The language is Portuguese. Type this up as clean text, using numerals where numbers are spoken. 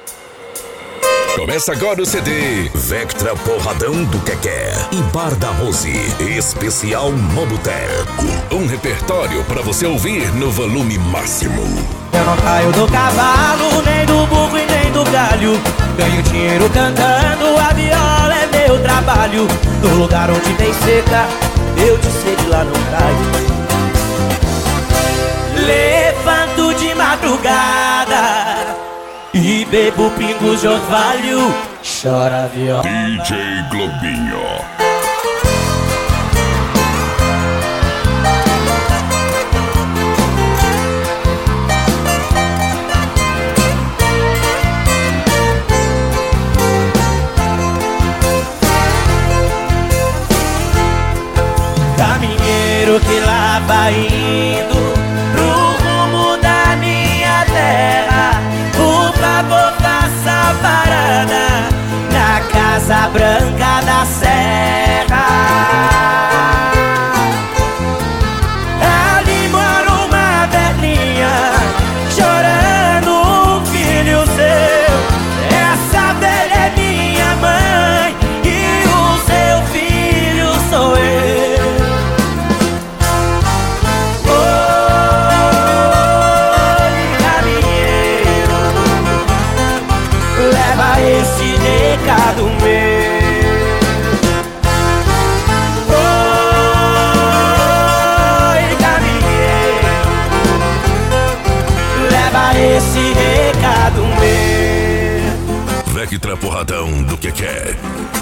Começa agora o CD Vectra Porradão do Quequé e Bar da Rose, especial no Boteco. Um repertório para você ouvir no volume máximo. Eu não caio do cavalo, nem do burro e nem do galho. Ganho dinheiro cantando, a viola é meu trabalho. No lugar onde tem seca, eu de sede lá não caio. Levanto de madrugada e bebo pingos de orvalho. Chora viola DJ Globinho. Caminheiro que lá vai indo pro rumo da minha terra, por favor faça parada na Casa Branca da Serra. Ali mora uma velhinha chorando um filho seu. Essa velha é minha mãe e o seu filho sou eu. Esse recado meu. Oi, caminheiro, leva esse recado meu. Vectra Porradão do Quequé.